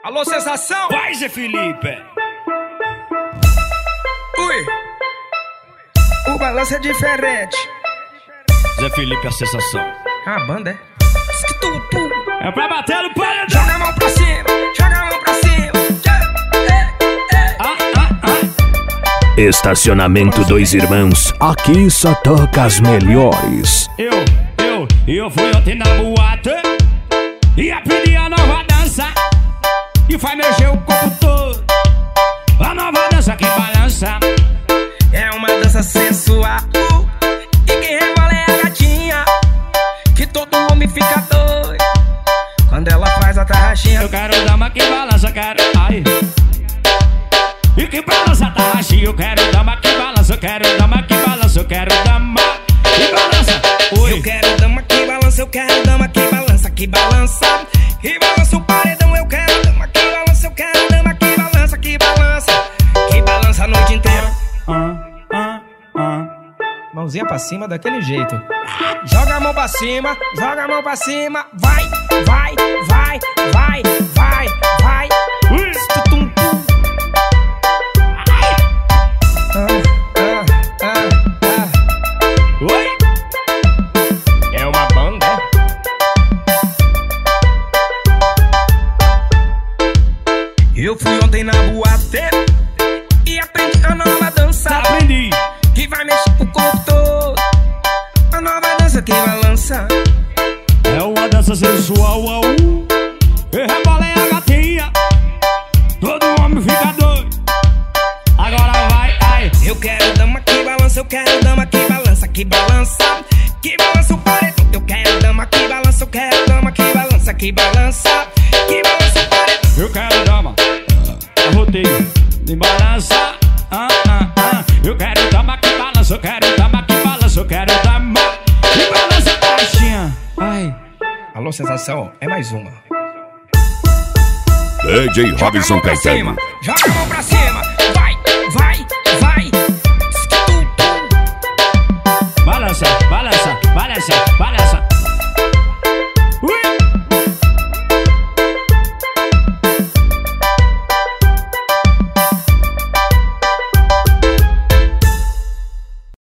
Alô, sensação? Vai, Zé Felipe! Ui! O balanço é diferente. Zé Felipe, a sensação. A banda é? É pra bater no paredão. Joga a mão pra cima, joga a mão pra cima. Estacionamento Dois Irmãos, aqui só toca as melhores. Eu fui ontem na boate e aprendi a nova dança e faz mexer o corpo todo. A nova dança que balança é uma dança sensual e quem rebola é a gatinha, que todo homem fica doido quando ela faz a tarraxinha. Eu quero dama que balança, quero ai. E que balança a tarraxinha. Eu quero dama que balança, eu quero dama que balança, eu quero dama que balança. Oi. Eu quero dama que balança, eu quero dama que balança, que balança. Que balança o paredão, eu quero dama que balança, eu quero dama que balança, que balança. Que balança a noite inteira. Mãozinha pra cima daquele jeito. Joga a mão pra cima, joga a mão pra cima. Vai, vai, vai, vai, vai, vai. Oi. É uma banda, é? Eu fui ontem na boate e aprendi a nova dança. Aprendi. Que vai mexer o corpo todo. A nova dança que balança é uma dança sensual. E rebola é a gatinha, todo homem fica doido. Agora vai, ai. Eu quero dama que balança, eu quero dama que balança, que balança. Que balança o paredão. Eu quero dama que balança, eu quero dama que balança, que balança. Que balança o paredão. Eu quero dama, roteio de balança. Eu quero dama que balança, eu quero dama que balança, eu quero dama que balança a caixinha. Ai. Alô, sensação, é mais uma. DJ Robson Caetano. Joga a mão pra cima.